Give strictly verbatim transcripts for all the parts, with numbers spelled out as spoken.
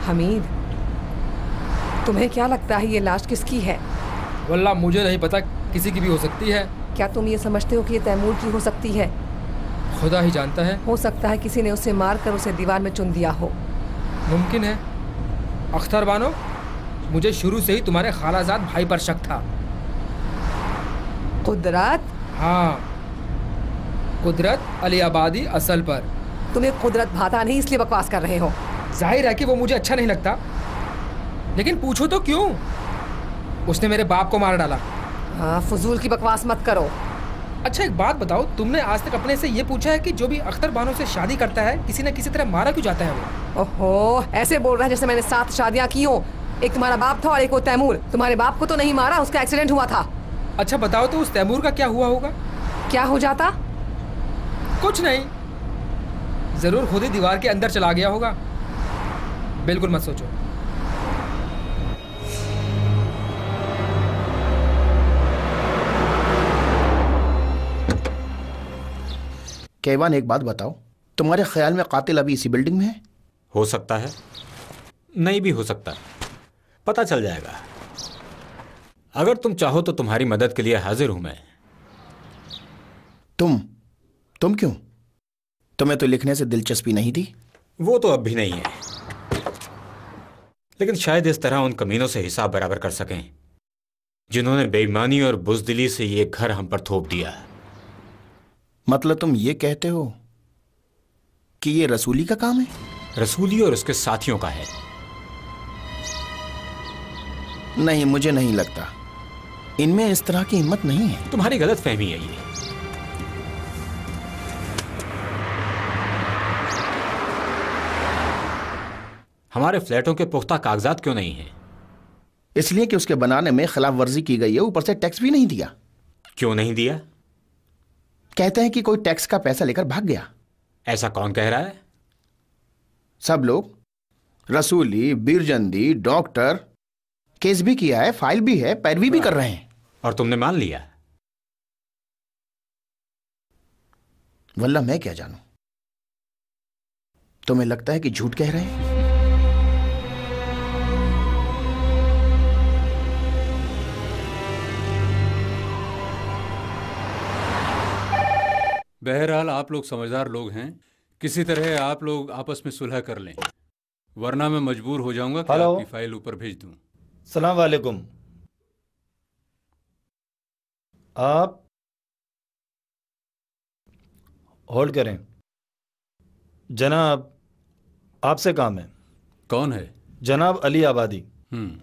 हमीद, तुम्हें क्या लगता है ये लाश किसकी है? वल्लाह मुझे नहीं पता, किसी की भी हो सकती है। क्या तुम ये समझते हो कि ये तैमूर की हो सकती है? खुदा ही जानता है। हो सकता है किसी ने उसे मारकर उसे दीवार में चुन दिया हो। मुमकिन है। अख्तर बानो, मुझे शुरू से ही तुम्हारे खालाजाद भाई पर शक था। कुदरत? हाँ, कुदरत अली आबादी असल पर। तुम्हें कुदरत भाता नहीं इसलिए बकवास कर रहे हो। जाहिर है कि वो मुझे अच्छा नहीं लगता, लेकिन पूछो तो क्यों? उसने मेरे बाप को मार डाला। हाँ, फजूल की बकवास मत करो। अच्छा एक बात बताओ, तुमने आज तक अपने से ये पूछा है कि जो भी अख्तर बानो से शादी करता है किसी न किसी तरह मारा क्यों जाता है वो? ओहो, ऐसे बोल रहा है जैसे मैंने सात शादियां की हो। एक तुम्हारा बाप था और एक वो तैमूर। तुम्हारे बाप को तो नहीं मारा, उसका एक्सीडेंट हुआ था। अच्छा बताओ तो उस तैमूर का क्या हुआ होगा? क्या हो जाता? कुछ नहीं, जरूर खुद ही दीवार के अंदर चला गया होगा। बिल्कुल मत सोचो। कैवान, एक बात बताओ, तुम्हारे ख्याल में कातिल अभी इसी बिल्डिंग में है? हो सकता है, नहीं भी हो सकता, पता चल जाएगा। अगर तुम चाहो तो तुम्हारी मदद के लिए हाजिर हूं मैं। तुम तुम क्यों? तुम्हें तो लिखने से दिलचस्पी नहीं थी। वो तो अब भी नहीं है, लेकिन शायद इस तरह उन कमीनों से हिसाब बराबर कर सकें जिन्होंने बेईमानी और बुज़दिली से ये घर हम पर थोप दिया। मतलब तुम ये कहते हो कि ये रसूली का काम है? रसूली और उसके साथियों का है। नहीं, मुझे नहीं लगता। इनमें इस तरह की हिम्मत नहीं है। तुम्हारी गलत फहमी है ये। हमारे फ्लैटों के पुख्ता कागजात क्यों नहीं हैं? इसलिए कि उसके बनाने में खिलाफ वर्जी की गई है, ऊपर से टैक्स भी नहीं दिया। क्यों नहीं दिया? कहते हैं कि कोई टैक्स का पैसा लेकर भाग गया। ऐसा कौन कह रहा है? सब लोग, रसूली, बीरजंदी, डॉक्टर। केस भी किया है, फाइल भी है, पैरवी भी कर रहे हैं। और तुमने मान लिया? वल्लाह मैं क्या जानूं। तुम्हें लगता है कि झूठ कह रहे हैं? बहरहाल आप लोग समझदार लोग हैं, किसी तरह आप लोग आपस में सुलह कर लें, वरना मैं मजबूर हो जाऊंगा कि आपकी फाइल ऊपर भेज दूं। सलाम वालेकुम। आप होल्ड करें। जनाब, आपसे काम है। कौन है? जनाब अली आबादी। हम्म।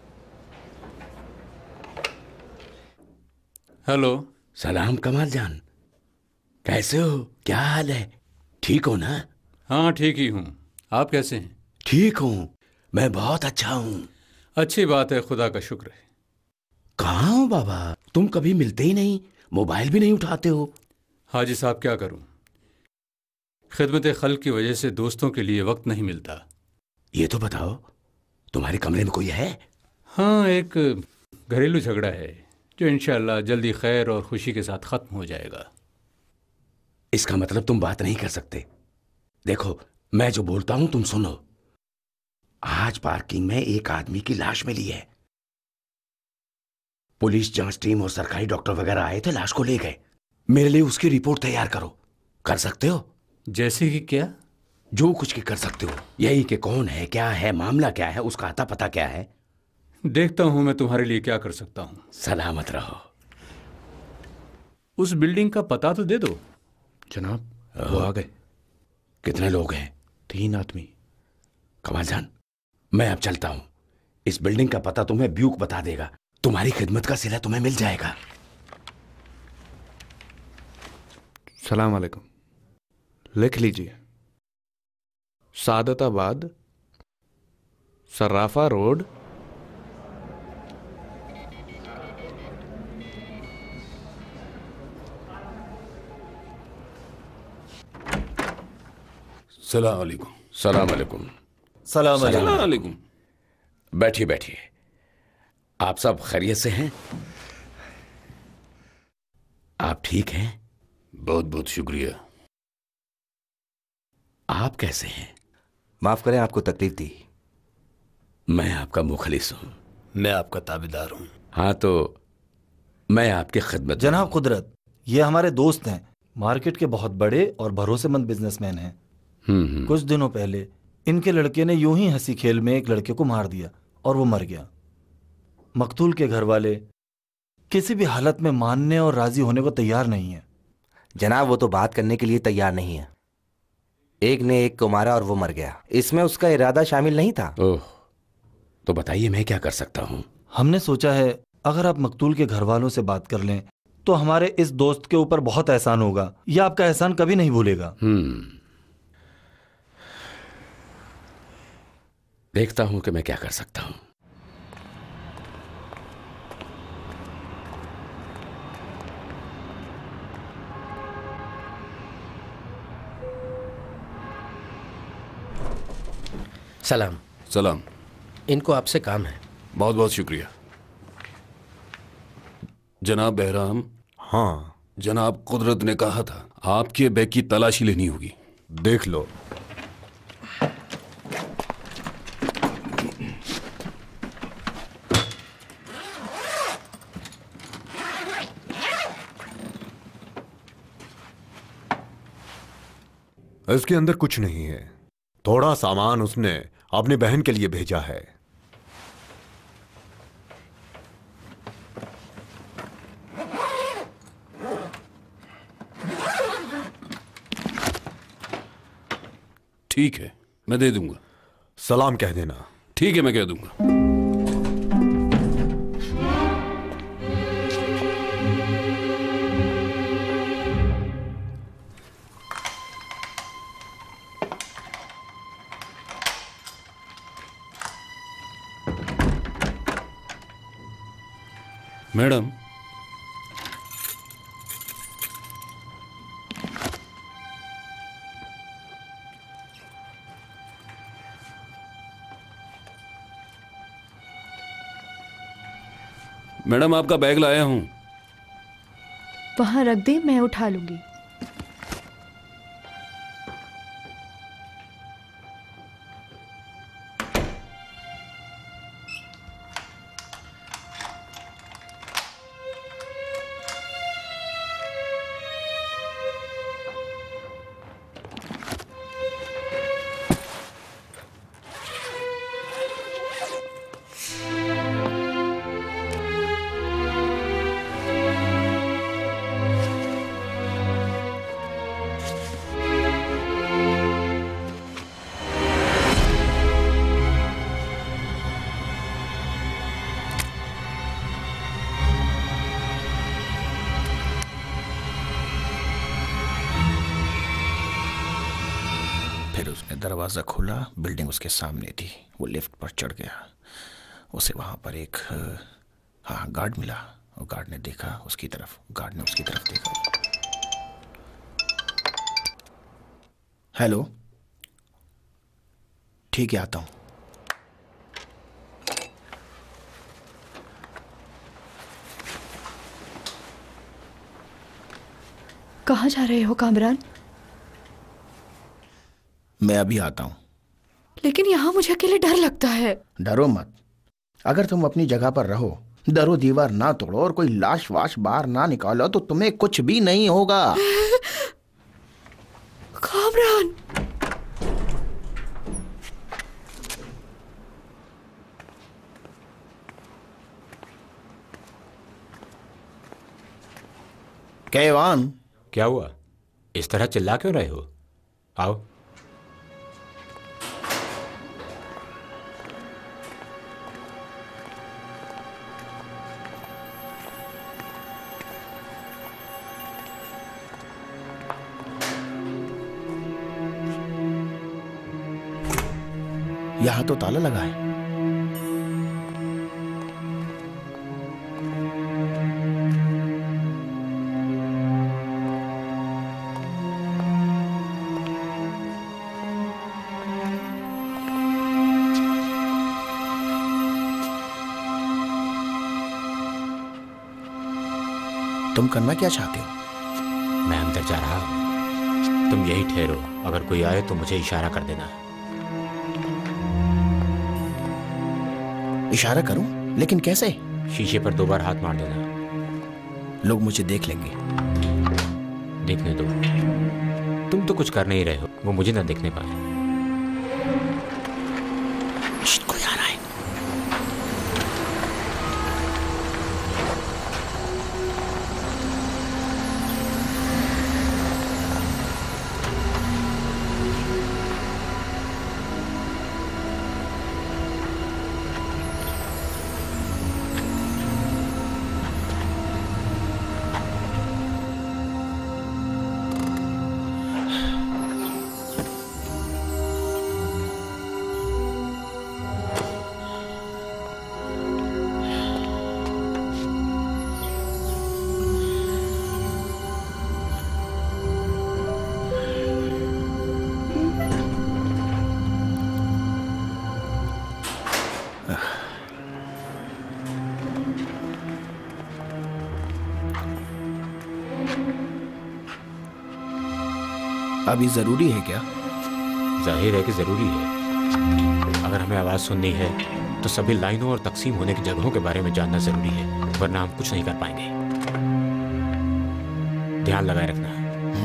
हेलो। सलाम कमाल जान, कैसे हो? क्या हाल है? ठीक हो ना? हाँ ठीक ही हूँ, आप कैसे हैं? ठीक हूँ, मैं बहुत अच्छा हूँ। अच्छी बात है, खुदा का शुक्र है। कहाँ हो बाबा? तुम कभी मिलते ही नहीं, मोबाइल भी नहीं उठाते हो। हाजी साहब क्या करूँ, खिदमत खल्क की वजह से दोस्तों के लिए वक्त नहीं मिलता। ये तो बताओ, तुम्हारे कमरे में कोई है? हाँ, एक घरेलू झगड़ा है जो इंशाअल्लाह जल्दी खैर और खुशी के साथ खत्म हो जाएगा। इसका मतलब तुम बात नहीं कर सकते। देखो, मैं जो बोलता हूं तुम सुनो। आज पार्किंग में एक आदमी की लाश मिली है। पुलिस जांच टीम और सरकारी डॉक्टर वगैरह आए थे, लाश को ले गए। मेरे लिए उसकी रिपोर्ट तैयार करो। कर सकते हो? जैसे कि क्या? जो कुछ की कर सकते हो। यही कि कौन है, क्या है, मामला क्या है, उसका आता पता क्या है। देखता हूं मैं तुम्हारे लिए क्या कर सकता हूं। सलामत रहो। उस बिल्डिंग का पता तो दे दो। जनाब, वो आ गए। कितने लोग हैं? तीन आदमी। कमाल जान, मैं अब चलता हूं। इस बिल्डिंग का पता तुम्हें ब्यूक बता देगा। तुम्हारी खिदमत का सिला तुम्हें मिल जाएगा। सलाम वालेकुम। लिख लीजिए, सादताबाद, सर्राफा रोड, सलाम अलैकुम। सलाम अलैकुम। सलाम अलैकुम। बैठिए बैठिए। आप सब खैरियत से हैं? आप ठीक हैं? बहुत बहुत शुक्रिया। आप कैसे हैं? माफ करें आपको तकलीफ दी। मैं आपका मुखलिस हूँ। मैं आपका ताबेदार हूँ। हाँ, तो मैं आपकी खिदमत। जनाब कुदरत, ये हमारे दोस्त हैं, मार्केट के बहुत बड़े और भरोसेमंद बिजनेसमैन हैं। हम्म कुछ दिनों पहले इनके लड़के ने यूं ही हंसी खेल में एक लड़के को मार दिया और वो मर गया। मकतूल के घर वाले किसी भी हालत में मानने और राजी होने को तैयार नहीं है। जनाब, वो तो बात करने के लिए तैयार नहीं है। एक ने एक को मारा और वो मर गया, इसमें उसका इरादा शामिल नहीं था। ओह, तो बताइए मैं क्या कर सकता हूँ? हमने सोचा है अगर आप मकतूल के घर वालों से बात कर लें तो हमारे इस दोस्त के ऊपर बहुत एहसान होगा। यह आपका एहसान कभी नहीं भूलेगा। हम्म देखता हूं कि मैं क्या कर सकता हूं। सलाम। सलाम। इनको आपसे काम है। बहुत बहुत शुक्रिया जनाब बहराम। हाँ जनाब कुदरत ने कहा था आपके बैग की तलाशी लेनी होगी। देख लो। इसके अंदर कुछ नहीं है। थोड़ा सामान उसने अपनी बहन के लिए भेजा है। ठीक है, मैं दे दूंगा। सलाम कह देना। ठीक है, मैं कह दूंगा। मैडम, मैडम आपका बैग लाया हूं। वहां रख दे, मैं उठा लूंगी। दरवाज़ा खुला, बिल्डिंग उसके सामने थी। वो लिफ्ट पर चढ़ गया। उसे वहाँ पर एक हाँ गार्ड मिला। और गार्ड ने देखा उसकी तरफ, गार्ड ने उसकी तरफ देखा। हेलो, ठीक है, आता हूँ। कहाँ जा रहे हो कामरान? मैं अभी आता हूं। लेकिन यहाँ मुझे अकेले डर लगता है। डरो मत। अगर तुम अपनी जगह पर रहो, दरो दीवार ना तोड़ो और कोई लाश वाश बाहर ना निकालो तो तुम्हें कुछ भी नहीं होगा। कामरान, कैवान, क्या हुआ? इस तरह चिल्ला क्यों रहे हो? आओ। यहां तो ताला लगा है। तुम करना क्या चाहते हो? मैं अंदर जा रहा हूं, तुम यही ठहरो। अगर कोई आए तो मुझे इशारा कर देना। इशारा करूं? लेकिन कैसे? शीशे पर दो बार हाथ मार देना। लोग मुझे देख लेंगे। देखने दो, तुम तो कुछ कर नहीं रहे हो, वो मुझे ना देखने पाए। कोई आ रहा है। अभी जरूरी है क्या? जाहिर है कि जरूरी है। अगर हमें आवाज सुननी है तो सभी लाइनों और तकसीम होने की जगहों के बारे में जानना जरूरी है, वरना हम कुछ नहीं कर पाएंगे। ध्यान लगाए रखना।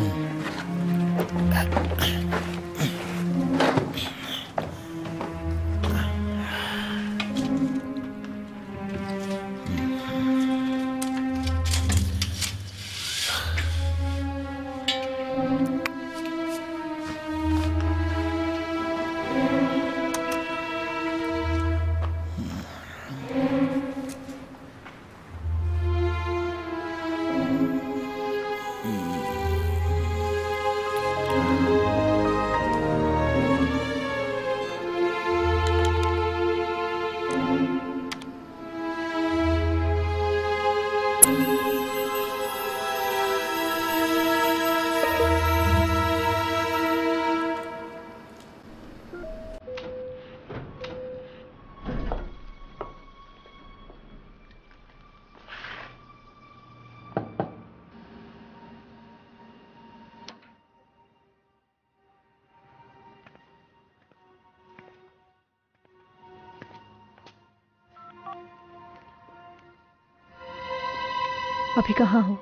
अभी कहाँ हो?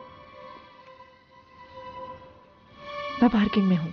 मैं पार्किंग में हूँ।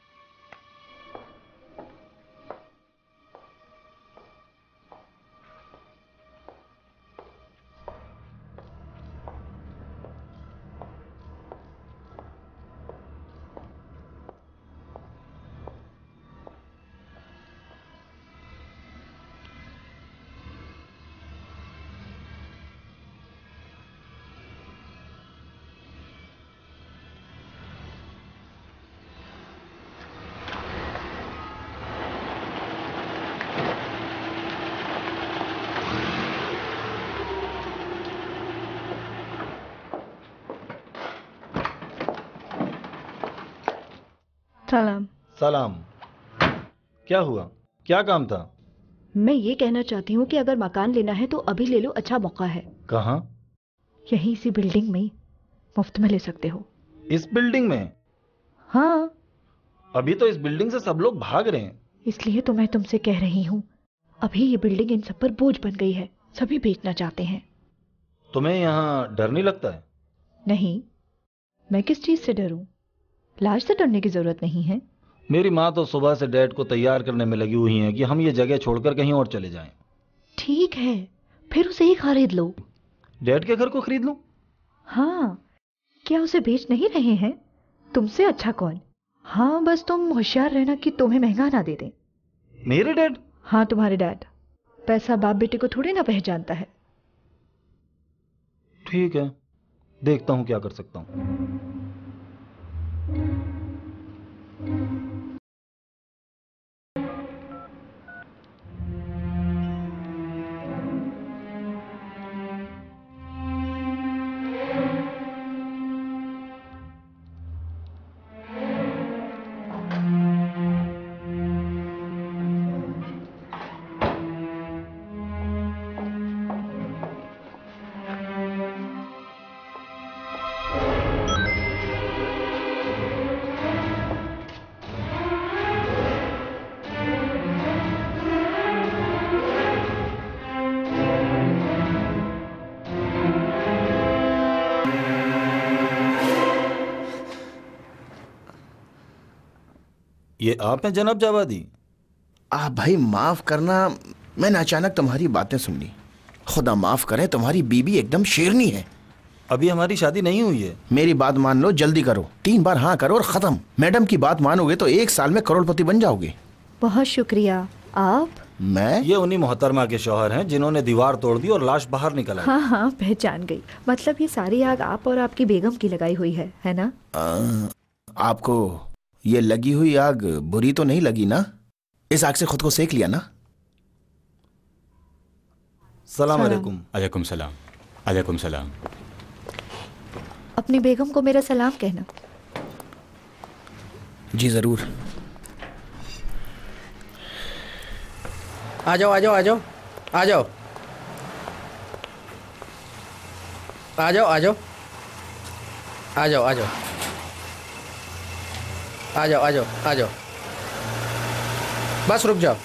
सलाम। सलाम। क्या हुआ? क्या काम था? मैं ये कहना चाहती हूँ कि अगर मकान लेना है तो अभी ले लो, अच्छा मौका है। कहाँ? यहीं इसी बिल्डिंग में मुफ्त में ले सकते हो। इस बिल्डिंग में? हाँ। अभी तो इस बिल्डिंग से सब लोग भाग रहे हैं। इसलिए तो मैं तुमसे कह रही हूँ, अभी ये बिल्डिंग इन सब पर बोझ बन गई है, सभी बेचना चाहते हैं। तुम्हें यहाँ डर नहीं लगता है? नहीं, मैं किस चीज से डरूं? लाज से डरने की जरूरत नहीं है। मेरी माँ तो सुबह से डैड को तैयार करने में लगी हुई है कि हम ये जगह छोड़कर कहीं और चले जाएं। ठीक है, फिर उसे ही खरीद लो। डैड के घर को खरीद लूं? हाँ, क्या उसे बेच नहीं रहे हैं? तुमसे अच्छा कौन? हाँ, बस तुम होशियार रहना कि तुम्हें महंगा ना दे दें। मेरे डैड? हाँ, तुम्हारे डैड। पैसा बाप बेटे को थोड़ी ना पहचानता है। ठीक है, देखता हूँ क्या कर सकता हूँ। ये आप हैं जनाब जावादी? आप भाई माफ करना, मैंने अचानक तुम्हारी बातें सुन ली। खुदा माफ करे, तुम्हारी बीबी एकदम शेरनी है। अभी हमारी शादी नहीं हुई है। मेरी बात मान लो, जल्दी करो, तीन बार हाँ करो और खत्म। मैडम की बात मानोगे तो एक साल में करोड़पति बन जाओगे। बहुत शुक्रिया। आप? मैं? ये उन्हीं मोहतरमा के शौहर हैं जिन्होंने दीवार तोड़ दी और लाश बाहर निकल आई। हाँ हाँ पहचान गई। मतलब ये सारी आग आप और आपकी बेगम की लगाई हुई है, है ना? आ, आपको ये लगी हुई आग बुरी तो नहीं लगी ना? इस आग से खुद को सेक लिया ना? सलाम अलैकुम। अलैकुम सलाम। अलैकुम सलाम। अपनी बेगम को मेरा सलाम कहना। जी जरूर। आ जाओ आ जाओ आ जाओ आ जाओ आ जाओ आ जाओ आ जाओ आ जाओ आ जाओ आ जाओ आ जाओ बस रुक जाओ।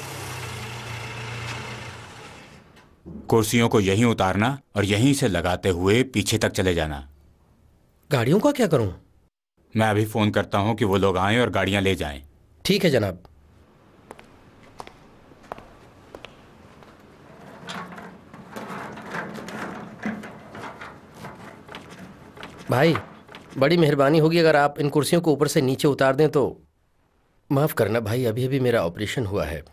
कुर्सियों को यहीं उतारना और यहीं से लगाते हुए पीछे तक चले जाना। गाड़ियों का क्या करूं? मैं अभी फोन करता हूं कि वो लोग आएं और गाड़ियां ले जाएं। ठीक है जनाब। भाई बड़ी मेहरबानी होगी अगर आप इन कुर्सियों को ऊपर से नीचे उतार दें तो। माफ़ करना भाई, अभी अभी मेरा ऑपरेशन हुआ है।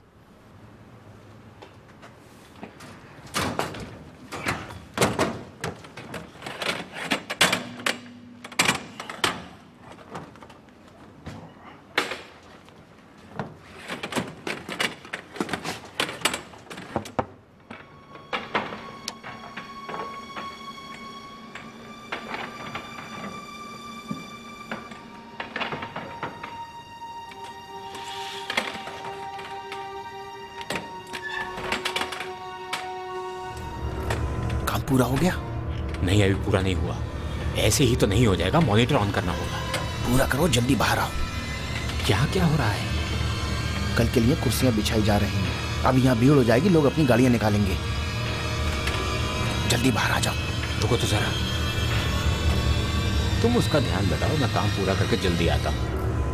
पूरा हो गया? नहीं, अभी पूरा नहीं हुआ। ऐसे ही तो नहीं हो जाएगा, मॉनिटर ऑन करना होगा। पूरा करो, जल्दी बाहर आओ। क्या क्या हो रहा है? कल के लिए कुर्सियां बिछाई जा रही हैं। अब यहाँ भीड़ हो जाएगी, लोग अपनी गाड़ियां निकालेंगे। जल्दी बाहर आ जाओ। रुको तो जरा, तुम उसका ध्यान लगाओ, मैं काम पूरा करके जल्दी आता हूँ।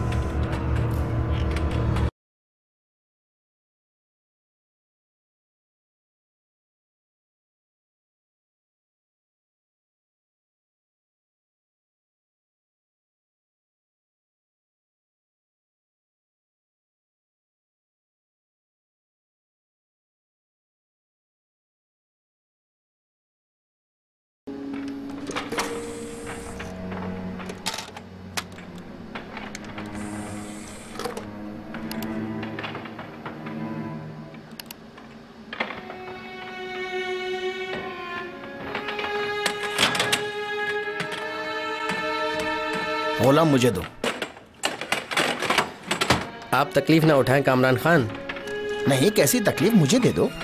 ओला मुझे दो। आप तकलीफ ना उठाएं कामरान खान। नहीं, कैसी तकलीफ, मुझे दे दो।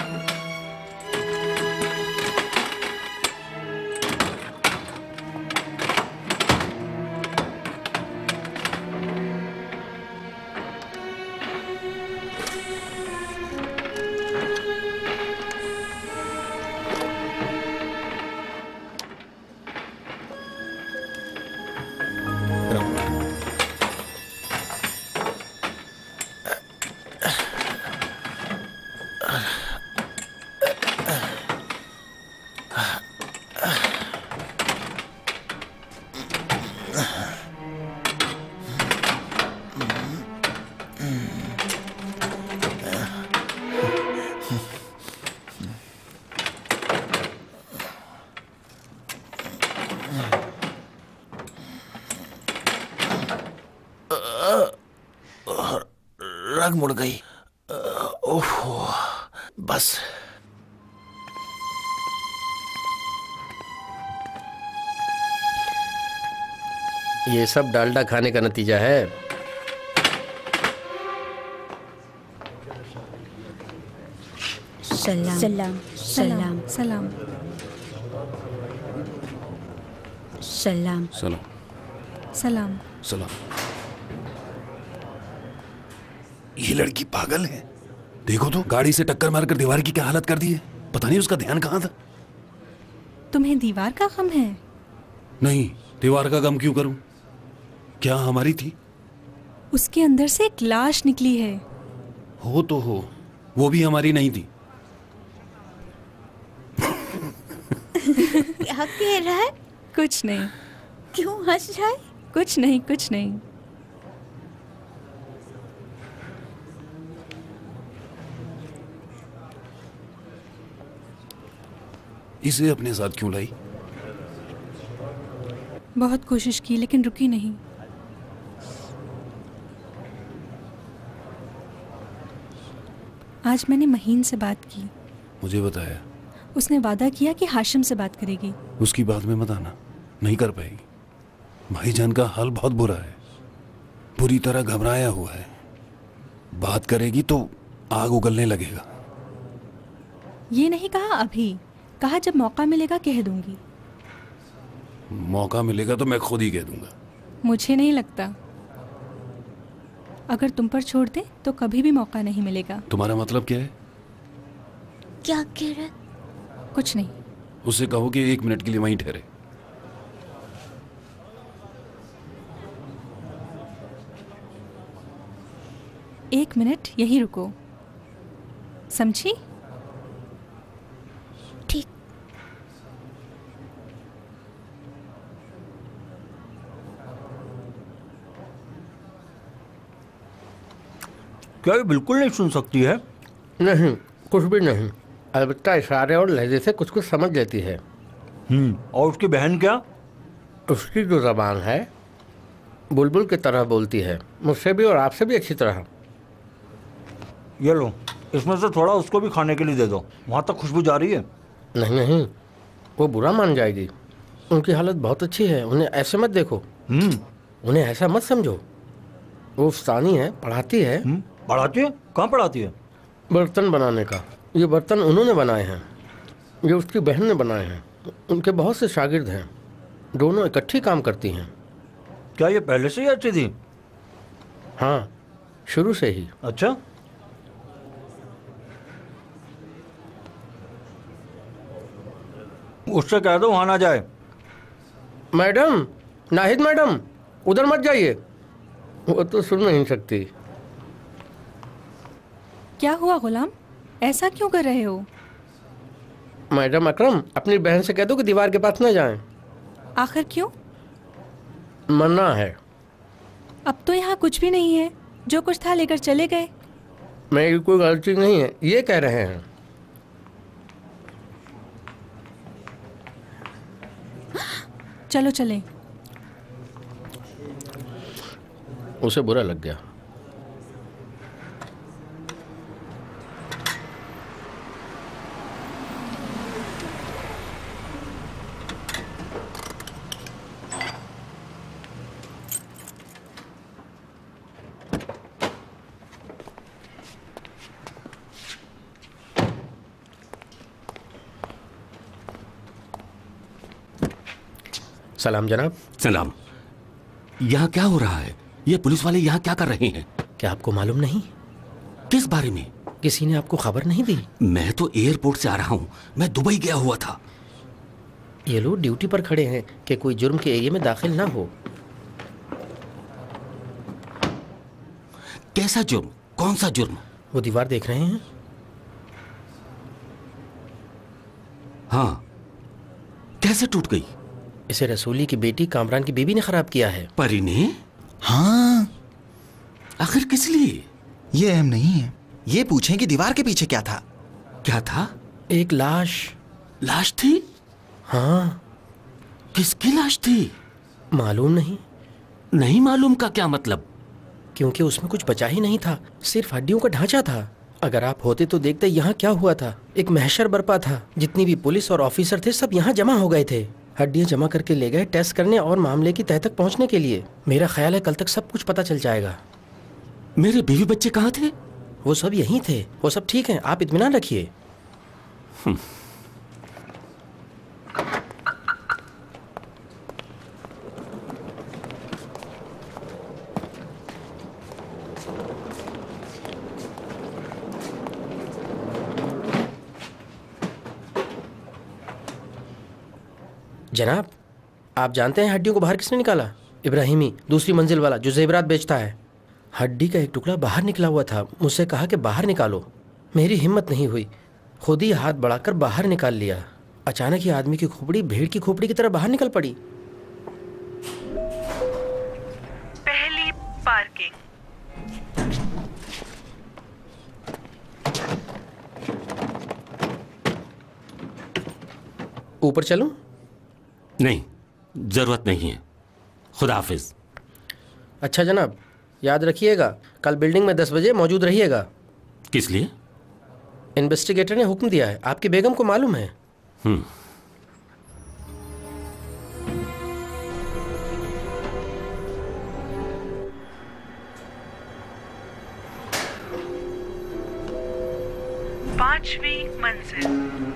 रग मुड़ गई। ओहो, बस। ये सब डालडा खाने का नतीजा है। सलाम सलाम सलाम सलाम सलाम सलाम सलाम सलाम। ये लड़की पागल है। देखो तो, गाड़ी से टक्कर मारकर दीवार की क्या हालत कर दी है। पता नहीं उसका ध्यान कहाँ था। तुम्हें दीवार का गम है? नहीं, दीवार का गम क्यों करूं? क्या हमारी थी? उसके अंदर से एक लाश निकली है। हो तो हो, वो भी हमारी नहीं थी। क्या कह रहा है? कुछ नहीं। क्यों हंस रहा है? कुछ नहीं, कुछ नहीं। इसे अपने साथ क्यों लाई? बहुत कोशिश की लेकिन रुकी नहीं। आज मैंने महीन से बात की। मुझे बताया। उसने वादा किया कि हाशिम से बात करेगी। उसकी बात में मत आना, नहीं कर पाएगी। भाईजान का हाल बहुत बुरा है, बुरी तरह घबराया हुआ है। बात करेगी तो आग उगलने लगेगा। ये नहीं कहा अभी, कहा जब मौका मिलेगा कह दूंगी। मौका मिलेगा तो मैं खुद ही कह दूंगा। मुझे नहीं लगता। अगर तुम पर छोड़ दे तो कभी भी मौका नहीं मिलेगा। तुम्हारा मतलब क्या है? क्या कह रहे? कुछ नहीं। उससे कहो कि एक मिनट के लिए वहीं ठहरे। एक मिनट यहीं रुको, समझी? ठीक। क्या ये बिल्कुल नहीं सुन सकती है? नहीं, कुछ भी नहीं। अलबत्ता इशारे और लहजे से कुछ कुछ समझ लेती है। हम्म और उसकी बहन क्या? उसकी जो ज़बान है बुलबुल की तरह बोलती है, मुझसे भी और आपसे भी अच्छी तरह। ये लो, इसमें से थोड़ा उसको भी खाने के लिए दे दो, वहाँ तक खुशबू जा रही है। नहीं नहीं, वो बुरा मान जाएगी। उनकी हालत बहुत अच्छी है, उन्हें ऐसे मत देखो। हम्म उन्हें ऐसा मत समझो। वो उस्तानी है, पढ़ाती है। पढ़ाती है? कहाँ पढ़ाती है? बर्तन बनाने का। ये बर्तन उन्होंने बनाए हैं, ये उसकी बहन ने बनाए हैं। उनके बहुत से शागिर्द हैं, दोनों इकट्ठी काम करती हैं। क्या ये पहले से ही अच्छी थी? हाँ, शुरू से ही। अच्छा, उससे कह दो वहाँ ना जाए। मैडम, नाहिद मैडम, उधर मत जाइए। वो तो सुन नहीं सकती। क्या हुआ गुलाम, ऐसा क्यों कर रहे हो? मैडम अकरम, अपनी बहन से कह दो कि दीवार के पास न जाएं। आखिर क्यों? मना है। अब तो यहाँ कुछ भी नहीं है, जो कुछ था लेकर चले गए। मेरी कोई गलती नहीं है, ये कह रहे हैं। चलो चलें। उसे बुरा लग गया। सलाम जनाब। सलाम। यहाँ क्या हो रहा है? ये पुलिस वाले यहाँ क्या कर रहे हैं? क्या आपको मालूम नहीं? किस बारे में? किसी ने आपको खबर नहीं दी? मैं तो एयरपोर्ट से आ रहा हूँ, मैं दुबई गया हुआ था। ये लोग ड्यूटी पर खड़े हैं कि कोई जुर्म के एरिया में दाखिल ना हो। कैसा जुर्म? कौन सा जुर्म? वो दीवार देख रहे हैं? हाँ। कैसे टूट गई? इसे रसूली की बेटी कामरान की बीबी ने खराब किया है। परी ने? हाँ। आखिर किस लिए? ये अहम नहीं है, ये पूछें कि दीवार के पीछे क्या था। क्या था? एक लाश। लाश थी? हाँ। किसकी लाश थी? मालूम नहीं। नहीं मालूम का क्या मतलब? क्योंकि उसमें कुछ बचा ही नहीं था, सिर्फ हड्डियों का ढांचा था। अगर आप होते तो देखते यहाँ क्या हुआ था। एक महशर बरपा था, जितनी भी पुलिस और ऑफिसर थे सब यहाँ जमा हो गए थे। हड्डियाँ जमा करके ले गए टेस्ट करने और मामले की तह तक पहुँचने के लिए। मेरा ख्याल है कल तक सब कुछ पता चल जाएगा। मेरे बीवी बच्चे कहाँ थे? वो सब यहीं थे, वो सब ठीक हैं, आप इत्मीनान रखिए। जनाब, आप जानते हैं हड्डियों को बाहर किसने निकाला? इब्राहिमी, दूसरी मंजिल वाला जो जेवरात बेचता है। हड्डी का एक टुकड़ा बाहर निकला हुआ था। मुझसे कहा कि बाहर निकालो। मेरी हिम्मत नहीं हुई, खुद ही हाथ बढ़ाकर बाहर निकाल लिया। अचानक ही आदमी की खोपड़ी भेड़ की खोपड़ी की तरह बाहर निकल पड़ी। पहली पार्किंग। ऊपर चलूं? नहीं, जरूरत नहीं है। खुदा हाफिज। अच्छा जनाब, याद रखिएगा कल बिल्डिंग में दस बजे मौजूद रहिएगा। किस लिए? इन्वेस्टिगेटर ने हुक्म दिया है। आपकी बेगम को मालूम है। हम्म। पांचवी मंजिल।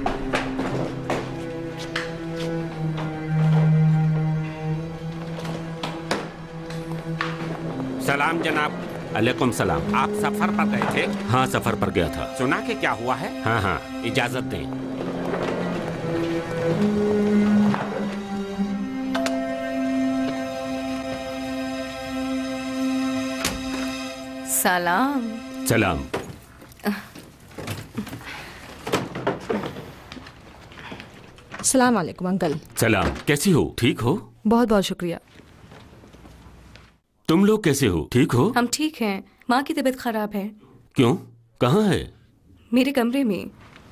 सलाम जनाब। अलैकुम सलाम। आप सफर पर गए थे? हाँ, सफर पर गया था। सुना कि क्या हुआ है? हाँ हाँ, इजाजत दें। सलाम। सलाम। सलाम वालेकुम अंकल। सलाम। कैसी हो? ठीक हो? बहुत बहुत शुक्रिया। तुम लोग कैसे हो? ठीक हो? हम ठीक हैं। माँ की तबीयत खराब है। क्यों? कहाँ है? मेरे कमरे में।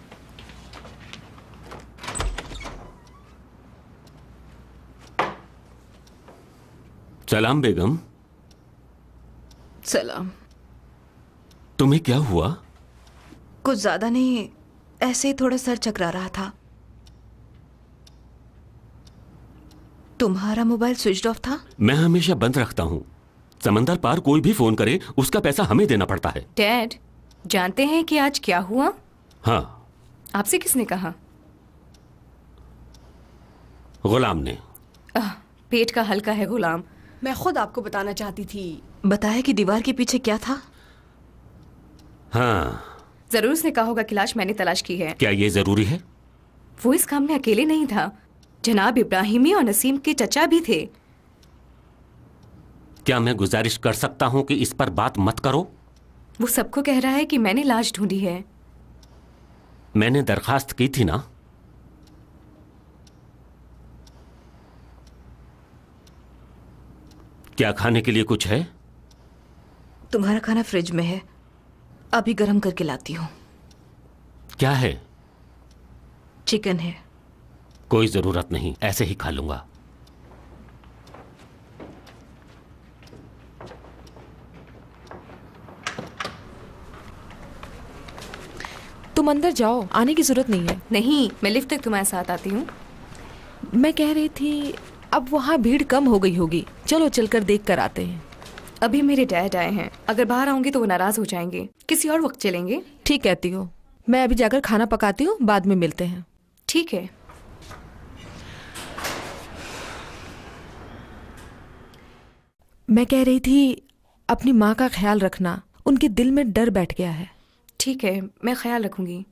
सलाम बेगम। सलाम। तुम्हें क्या हुआ? कुछ ज्यादा नहीं, ऐसे ही थोड़ा सर चकरा रहा था। तुम्हारा मोबाइल स्विच ऑफ था? मैं हमेशा बंद रखता हूँ। समंदर पार कोई भी फोन करे उसका पैसा हमें देना पड़ता है। डैड, जानते हैं कि आज क्या हुआ? हाँ। आपसे किसने कहा? गुलाम ने। आह, पेट का हल्का है गुलाम। मैं खुद आपको बताना चाहती थी। बताया कि दीवार के पीछे क्या था? हाँ। जरूर उसने कहा होगा कि लाश मैंने तलाश की है। क्या ये जरूरी है? वो इस काम में अकेले नहीं था। जनाब इब्राहिमी और नसीम के चचा भी थे। क्या मैं गुजारिश कर सकता हूं कि इस पर बात मत करो? वो सबको कह रहा है कि मैंने लाश ढूंढी है। मैंने दरखास्त की थी ना। क्या खाने के लिए कुछ है? तुम्हारा खाना फ्रिज में है, अभी गर्म करके लाती हूँ। क्या है? चिकन है। कोई जरूरत नहीं, ऐसे ही खा लूंगा। तुम अंदर जाओ, आने की जरूरत नहीं है। नहीं, मैं लिफ्ट तक तुम्हारे साथ आती हूँ। मैं कह रही थी अब वहाँ भीड़ कम हो गई होगी। चलो चलकर देख कर आते हैं। अभी मेरे डैड आए हैं, अगर बाहर आऊंगी तो वो नाराज हो जाएंगे। किसी और वक्त चलेंगे। ठीक कहती हो। मैं अभी जाकर खाना पकाती हूँ, बाद में मिलते हैं। ठीक है। मैं कह रही थी अपनी माँ का ख्याल रखना, उनके दिल में डर बैठ गया है। ठीक है, मैं ख्याल रखूंगी।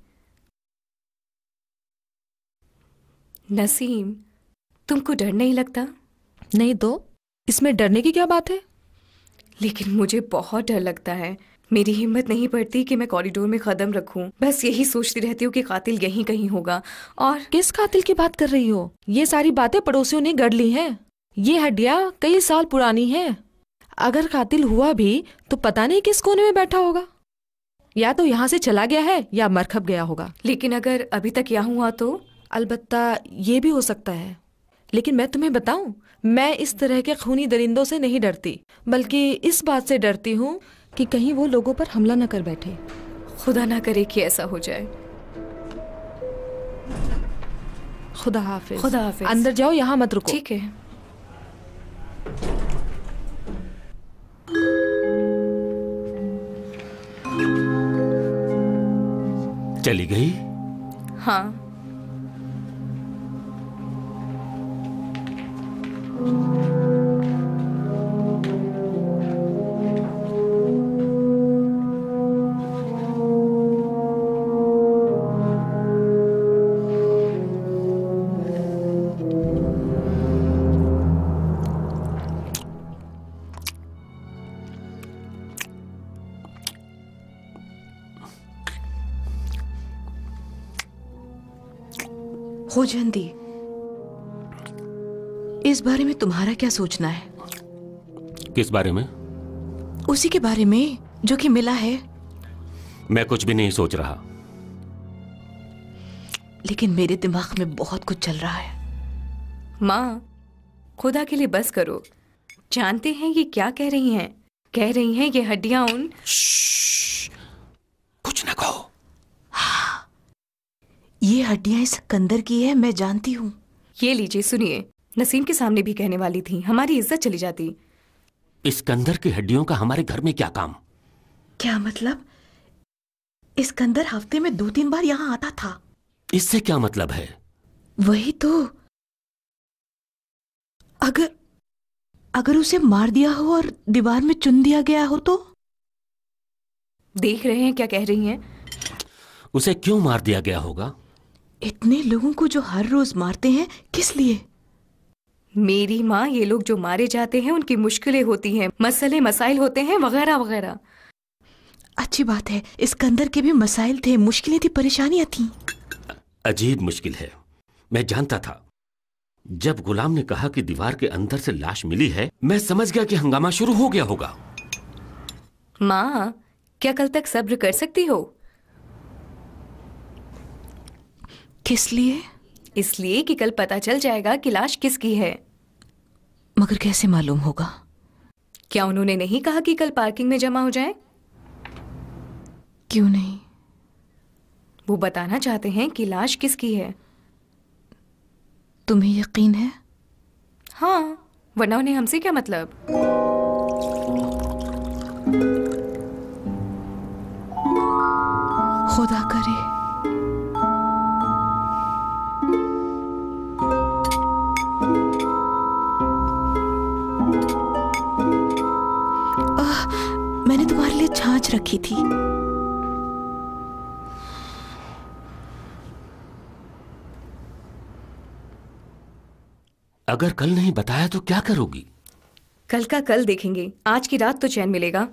नसीम, तुमको डर नहीं लगता? नहीं तो इसमें डरने की क्या बात है? लेकिन मुझे बहुत डर लगता है। मेरी हिम्मत नहीं पड़ती कि मैं कॉरिडोर में कदम रखूं। बस यही सोचती रहती हूँ कि कातिल यहीं कहीं होगा। और किस कातिल की बात कर रही हो? ये सारी बातें पड़ोसियों ने गढ़ ली हैं। ये हड्डियाँ कई साल पुरानी हैं। अगर कातिल हुआ भी तो पता नहीं किस कोने में बैठा होगा। या तो यहाँ से चला गया है या मर खप गया होगा। लेकिन अगर अभी तक यहाँ हुआ तो? अलबत्ता ये भी हो सकता है। लेकिन मैं तुम्हें बताऊं, मैं इस तरह के खूनी दरिंदों से नहीं डरती, बल्कि इस बात से डरती हूँ कि कहीं वो लोगों पर हमला न कर बैठे। खुदा ना करे कि ऐसा हो जाए। खुदा हाफिज। खुदा हाफिज। अंदर जाओ, यहाँ मत रुको। ठीक है। चली गई? हाँ। हो जंदी, इस बारे में तुम्हारा क्या सोचना है? किस बारे में? उसी के बारे में जो कि मिला है। मैं कुछ भी नहीं सोच रहा। लेकिन मेरे दिमाग में बहुत कुछ चल रहा है। माँ, खुदा के लिए बस करो। जानते हैं ये क्या कह रही हैं? कह रही हैं ये हड्डियां उन कुछ न कहो। हाँ, ये हड्डियां इस सिकंदर की है, मैं जानती हूँ। ये लीजिए, सुनिए। नसीम के सामने भी कहने वाली थी, हमारी इज्जत चली जाती। इस्कंदर की हड्डियों का हमारे घर में क्या काम? क्या मतलब? इस्कंदर हफ्ते में दो तीन बार यहाँ आता था। इससे क्या मतलब है? वही तो। अगर अगर उसे मार दिया हो और दीवार में चुन दिया गया हो तो? देख रहे हैं क्या कह रही हैं? उसे क्यों मार दिया गया होगा? इतने लोगों को जो हर रोज मारते हैं, किस लिए? मेरी माँ, ये लोग जो मारे जाते हैं उनकी मुश्किलें होती हैं, मसले मसाइल होते हैं, वगैरह वगैरह। अच्छी बात है, इस्कंदर के भी मसाइल थे, मुश्किलें थी, परेशानियां थी। अजीब मुश्किल है। मैं जानता था। जब गुलाम ने कहा कि दीवार के अंदर से लाश मिली है, मैं समझ गया कि हंगामा शुरू हो गया होगा। माँ, क्या कल तक सब्र कर सकती हो? किस लिए? इसलिए कि कल पता चल जाएगा कि लाश किसकी है। मगर कैसे मालूम होगा? क्या उन्होंने नहीं कहा कि कल पार्किंग में जमा हो जाए? क्यों नहीं? वो बताना चाहते हैं कि लाश किसकी है। तुम्हें यकीन है? हाँ, वरना उन्हें हमसे क्या मतलब? खुदा करे। आह, मैंने तुम्हारे लिए छाछ रखी थी। अगर कल नहीं बताया तो क्या करोगी? कल का कल देखेंगे, आज की रात तो चैन मिलेगा।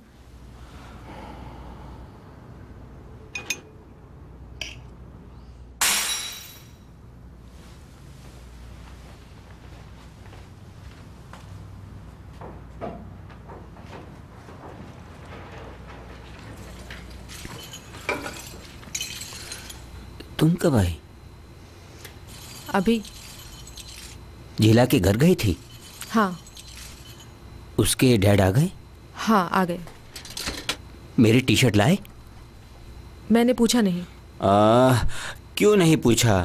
तुम कब आई? अभी। झीला के घर गई थी? हाँ। उसके डैड आ गए? हाँ, आ गए। मेरी टी शर्ट लाए? मैंने पूछा नहीं। आ, क्यों नहीं पूछा?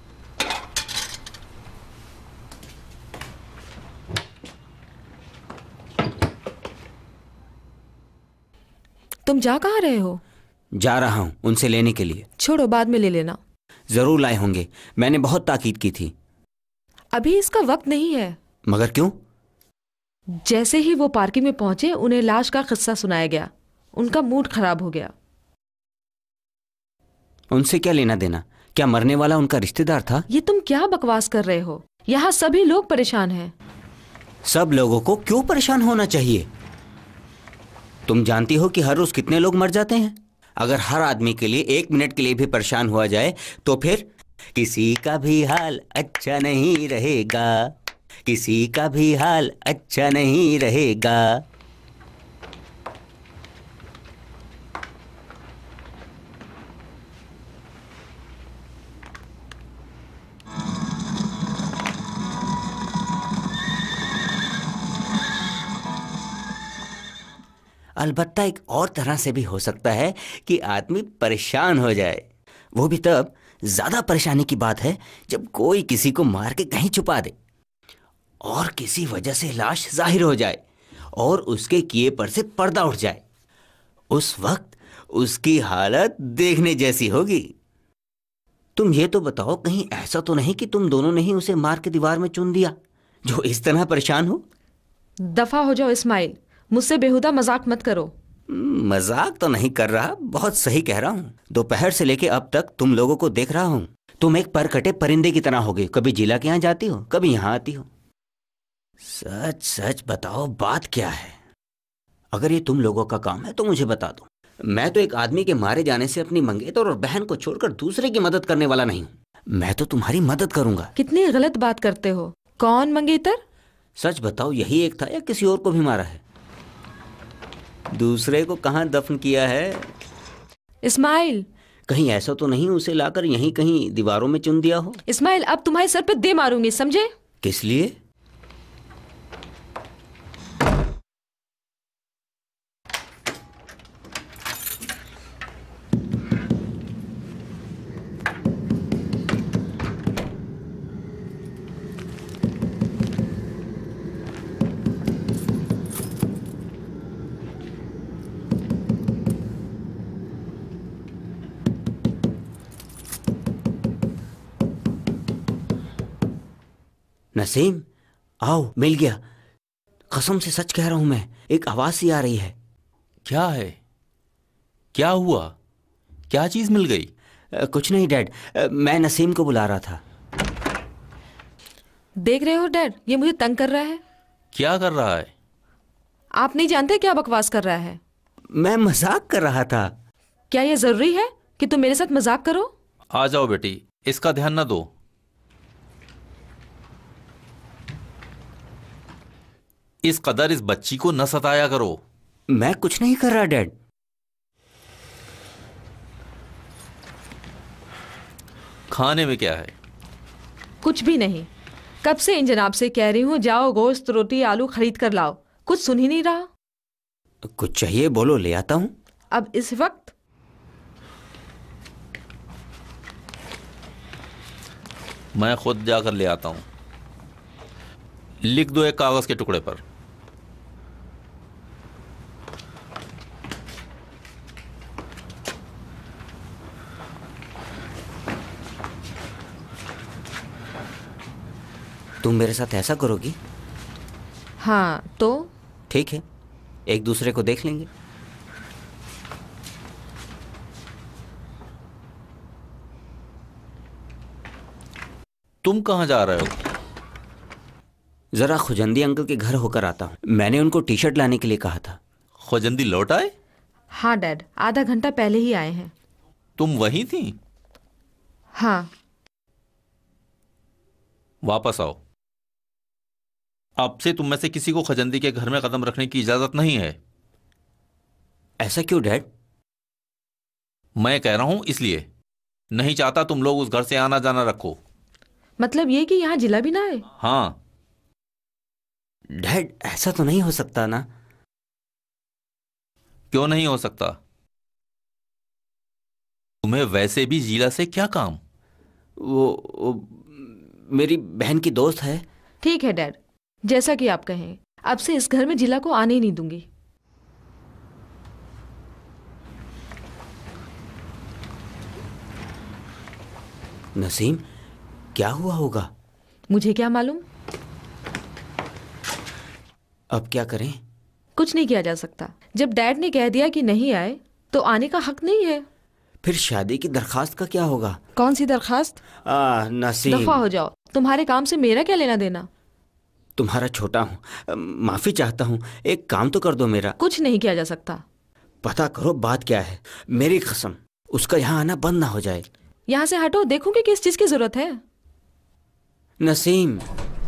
तुम जा कहाँ रहे हो? जा रहा हूं उनसे लेने के लिए। छोड़ो, बाद में ले लेना। जरूर लाए होंगे, मैंने बहुत ताकीद की थी। अभी इसका वक्त नहीं है। मगर क्यों? जैसे ही वो पार्किंग में पहुंचे, उन्हें लाश का किस्सा सुनाया गया। उनका मूड खराब हो गया। उनसे क्या लेना देना? क्या मरने वाला उनका रिश्तेदार था? ये तुम क्या बकवास कर रहे हो? यहाँ सभी लोग परेशान हैं। सब लोगों को क्यों परेशान होना चाहिए? तुम जानती हो कि हर रोज कितने लोग मर जाते हैं? अगर हर आदमी के लिए एक मिनट के लिए भी परेशान हुआ जाए तो फिर किसी का भी हाल अच्छा नहीं रहेगा, किसी का भी हाल अच्छा नहीं रहेगा। अलबत्ता एक और तरह से भी हो सकता है कि आदमी परेशान हो जाए। वो भी तब ज्यादा परेशानी की बात है जब कोई किसी को मार के कहीं छुपा दे और किसी वजह से लाश जाहिर हो जाए और उसके किए पर से पर्दा उठ जाए। उस वक्त उसकी हालत देखने जैसी होगी। तुम ये तो बताओ, कहीं ऐसा तो नहीं कि तुम दोनों ने ही उसे मार के दीवार में चुन दिया जो इस तरह परेशान हो? दफा हो जाओ इस्माइल, मुझसे बेहुदा मजाक मत करो। मजाक तो नहीं कर रहा, बहुत सही कह रहा हूँ। दोपहर से लेके अब तक तुम लोगों को देख रहा हूँ। तुम एक परकटे परिंदे की तरह हो गए। कभी जिला के यहाँ जाती हो, कभी यहाँ आती हो। सच सच बताओ, बात क्या है? अगर ये तुम लोगों का काम है तो मुझे बता दो। मैं तो एक आदमी के मारे जाने से अपनी मंगेतर और बहन को छोड़कर दूसरे की मदद करने वाला नहीं हूँ। मैं तो तुम्हारी मदद करूंगा। कितनी गलत बात करते हो। कौन मंगेतर? सच बताओ, यही एक था या किसी और को भी मारा है? दूसरे को कहाँ दफन किया है? इस्माइल, कहीं ऐसा तो नहीं उसे लाकर यहीं कहीं दीवारों में चुन दिया हो? इस्माइल, अब तुम्हारे सर पे दे मारूंगी, समझे? किस लिए? नसीम, आओ, मिल गया। कसम से सच कह रहा हूं मैं, एक आवाज सी आ रही है। क्या है? क्या हुआ? क्या चीज मिल गई? आ, कुछ नहीं डैड, आ, मैं नसीम को बुला रहा था। देख रहे हो डैड, ये मुझे तंग कर रहा है। क्या कर रहा है? आप नहीं जानते क्या बकवास कर रहा है। मैं मजाक कर रहा था। क्या ये जरूरी है कि तुम मेरे साथ मजाक करो? आ जाओ बेटी, इसका ध्यान न दो। इस कदर इस बच्ची को न सताया करो। मैं कुछ नहीं कर रहा डैड। खाने में क्या है? कुछ भी नहीं। कब से इन जनाब से कह रही हूँ जाओ गोश्त, रोटी, आलू खरीद कर लाओ, कुछ सुन ही नहीं रहा। कुछ चाहिए बोलो, ले आता हूँ। अब इस वक्त? मैं खुद जाकर ले आता हूँ। लिख दो एक कागज के टुकड़े पर। तुम मेरे साथ ऐसा करोगी? हाँ तो ठीक है, एक दूसरे को देख लेंगे। तुम कहाँ जा रहे हो? जरा खुजंदी अंकल के घर होकर आता हूँ। मैंने उनको टी शर्ट लाने के लिए कहा था। खुजंदी लौट आए? हाँ डैड, आधा घंटा पहले ही आए हैं। तुम वहीं थी? हाँ। वापस आओ। अब से तुम में से किसी को खजंदी के घर में कदम रखने की इजाजत नहीं है। ऐसा क्यों डैड? मैं कह रहा हूं इसलिए। नहीं चाहता तुम लोग उस घर से आना जाना रखो। मतलब ये कि यहाँ जिला भी ना आए? हाँ। डैड, ऐसा तो नहीं हो सकता ना? क्यों नहीं हो सकता? तुम्हें वैसे भी जिला से क्या काम? वो, वो मेरी बहन की दोस्त है। ठीक है डैड, जैसा कि आप कहें। अब से इस घर में जिला को आने ही नहीं दूंगी। नसीम, क्या हुआ होगा? मुझे क्या मालूम। अब क्या करें? कुछ नहीं किया जा सकता। जब डैड ने कह दिया कि नहीं आए तो आने का हक नहीं है। फिर शादी की दरखास्त का क्या होगा? कौन सी दरखास्त? आ, नसीम, दफा हो जाओ। तुम्हारे काम से मेरा क्या लेना देना? तुम्हारा छोटा हूँ, माफी चाहता हूँ। एक काम तो कर दो मेरा। कुछ नहीं किया जा सकता। पता करो बात क्या है। मेरी कसम, उसका यहाँ आना बंद ना हो जाए। यहाँ से हटो, देखूंगी किस चीज की जरूरत है। नसीम,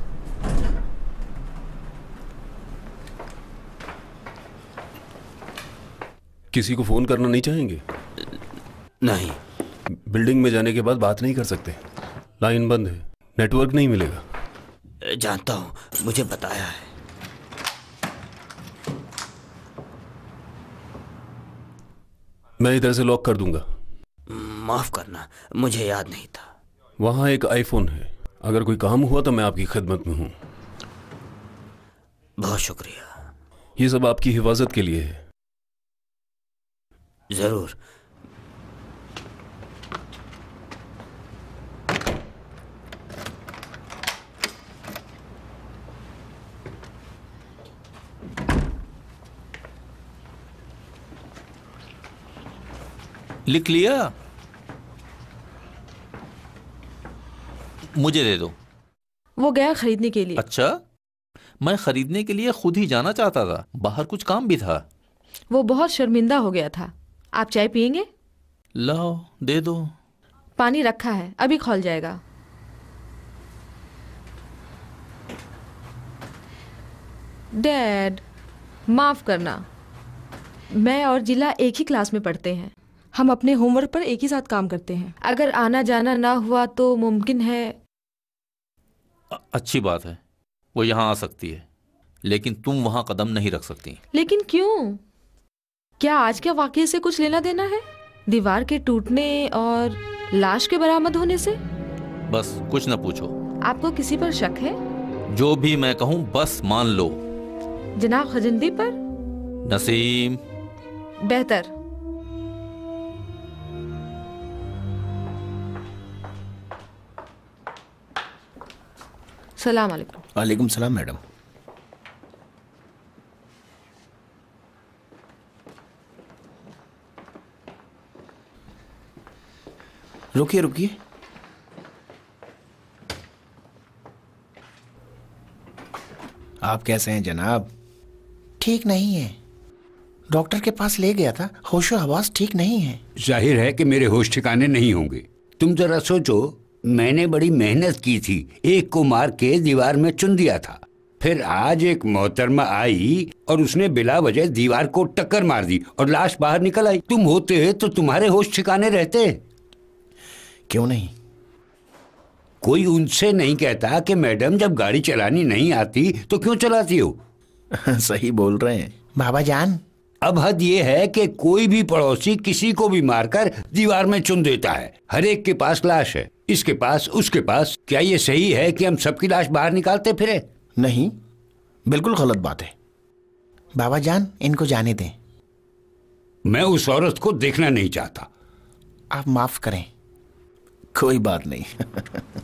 किसी को फोन करना नहीं चाहेंगे? नहीं। बिल्डिंग में जाने के बाद बात नहीं कर सकते। लाइन बंद है, नेटवर्क नहीं मिलेगा। जानता हूं, मुझे बताया है। मैं इधर से लॉक कर दूंगा। माफ करना, मुझे याद नहीं था। वहां एक आईफोन है, अगर कोई काम हुआ तो मैं आपकी खिदमत में हूं। बहुत शुक्रिया। ये सब आपकी हिफाजत के लिए है। जरूर। लिख लिया? मुझे दे दो। वो गया खरीदने के लिए। अच्छा, मैं खरीदने के लिए खुद ही जाना चाहता था, बाहर कुछ काम भी था। वो बहुत शर्मिंदा हो गया था। आप चाय पियेंगे? लाओ, दे दो। पानी रखा है, अभी खौल जाएगा। डैड, माफ करना, मैं और जिला एक ही क्लास में पढ़ते हैं। हम अपने होमवर्क पर एक ही साथ काम करते हैं। अगर आना जाना ना हुआ तो मुमकिन है। अच्छी बात है, वो यहाँ आ सकती है, लेकिन तुम वहां कदम नहीं रख सकती। लेकिन क्यों? क्या आज के वाकये से कुछ लेना देना है? दीवार के टूटने और लाश के बरामद होने से? बस कुछ न पूछो। आपको किसी पर शक है? जो भी मैं कहूँ बस मान लो। जनाब खजिंदी पर? नसीम। बेहतर। सलाम अलैकुम। वालेकुम सलाम मैडम। रुकिए रुकिए, आप कैसे हैं जनाब? ठीक नहीं है, डॉक्टर के पास ले गया था, होशो हवास ठीक नहीं है। जाहिर है कि मेरे होश ठिकाने नहीं होंगे। तुम जरा सोचो, मैंने बड़ी मेहनत की थी, एक को मार के दीवार में चुन दिया था, फिर आज एक मोहतरमा आई और उसने बिला वजह दीवार को टक्कर मार दी और लाश बाहर निकल आई। तुम होते तो तुम्हारे होश ठिकाने रहते। क्यों नहीं? कोई उनसे नहीं कहता कि मैडम जब गाड़ी चलानी नहीं आती तो क्यों चलाती हो? सही बोल रहे हैं बाबा जान। अब हद ये है कि कोई भी पड़ोसी किसी को भी मारकर दीवार में चुन देता है। हर एक के पास लाश है, इसके पास उसके पास। क्या ये सही है कि हम सबकी लाश बाहर निकालते फिरे? नहीं, बिल्कुल गलत बात है। बाबा जान, इनको जाने दें। मैं उस औरत को देखना नहीं चाहता। आप माफ करें। कोई बात नहीं।